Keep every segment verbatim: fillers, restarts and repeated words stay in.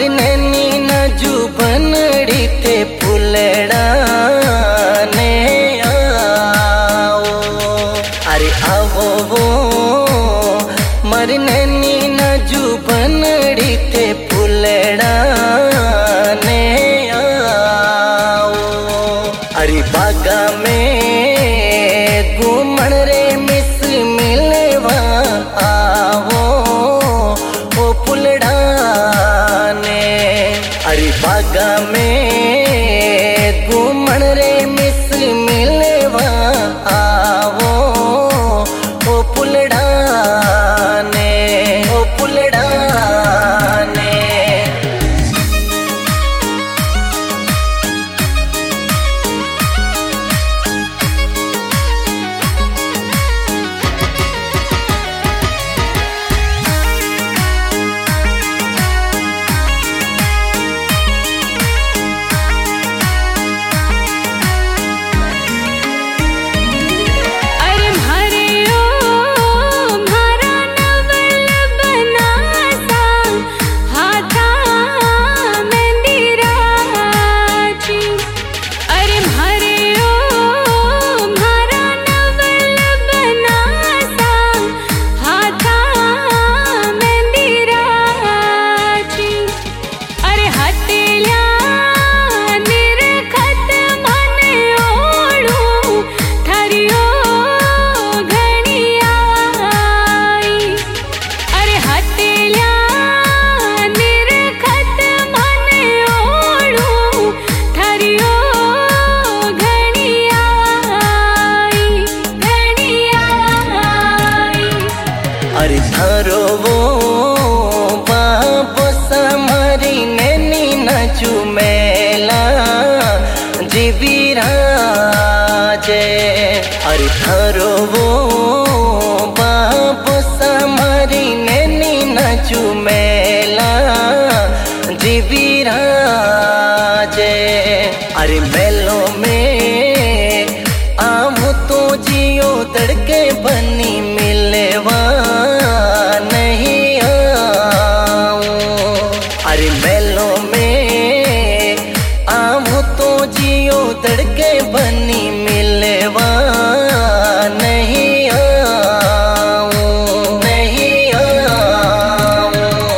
मारी नैनी न जुबनड़ी ते फुलड़ा ने आओ, अरे आवो वो मारी नैनी न जुबनड़ी ते फुलड़ा ने आओ। अरे बागा में घूमन रे मिस मिलवा आवो ओ फुलड़ा ने। अरे बागा में घूमन रे मिस मिलवा आवो ओ फुलड़ा ने, ओ फुलड़ा ने। अरे थारो वो बाबो समारी नैनी न चुमेला जीवीरा जे। अरे थारो वो बाबो समारी नैनी न चुमेला जीवीरा जे। अरे मेलो में आऊं तो जियो तड़के बनी मिलवा नहीं आऊं। अरे मेलो में आऊं तो जियो तड़के बनी मिलवा नहीं आऊं, नहीं आऊं।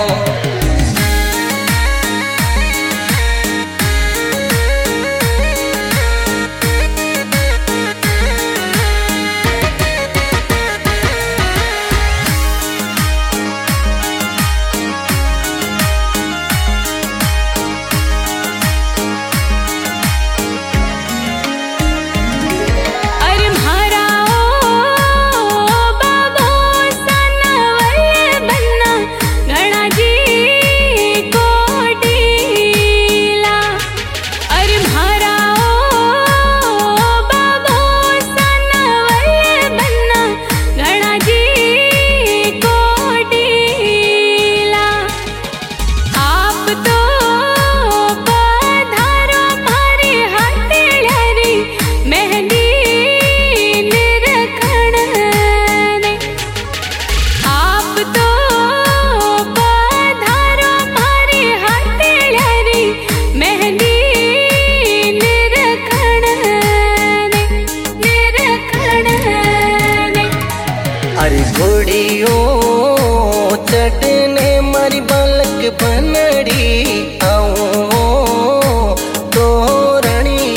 अरे घोड़ियों चढ़ने मारी बालक बनड़ी आऊं तोरणी।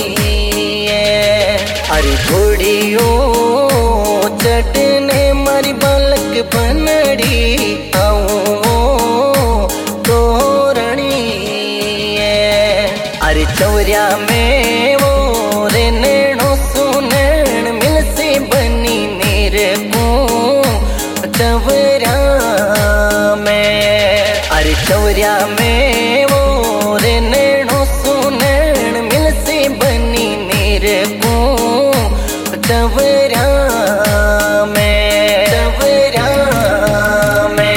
अरे घोड़ियों चढ़ने मारी बालक बनड़ी आऊं तोरणी। अरे चौरिया में वो रे नैनो सुनैन मिलसे बनी मेरे को चौरिया में। अरे चौरिया में वो रे नैनो सुनैन मिलसे बनी मेरे को चौरिया में, चौरिया में।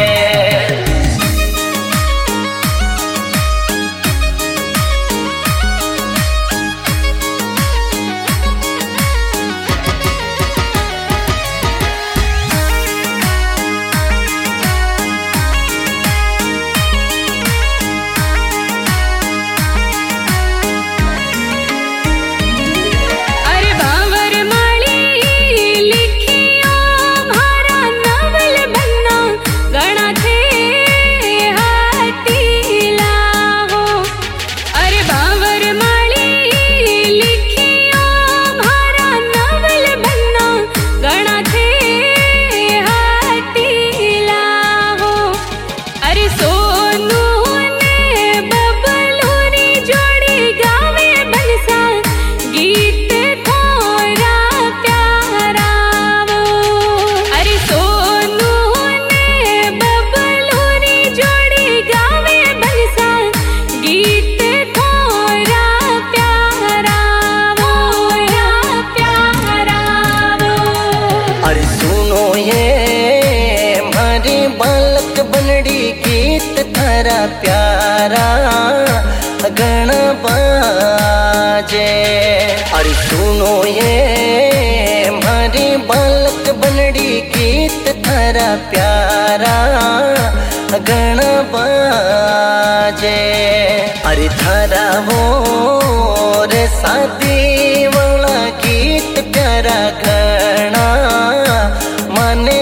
प्यारा गण बाजे। अरे सुनो ये मारी बालक बनड़ी गीत थारा प्यारा गण बाजे। अरे थारा वो रे शादी वाला गीत प्यारा गणा माने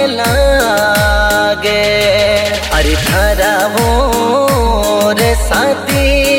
लागे। अरे थारा वो रे शादी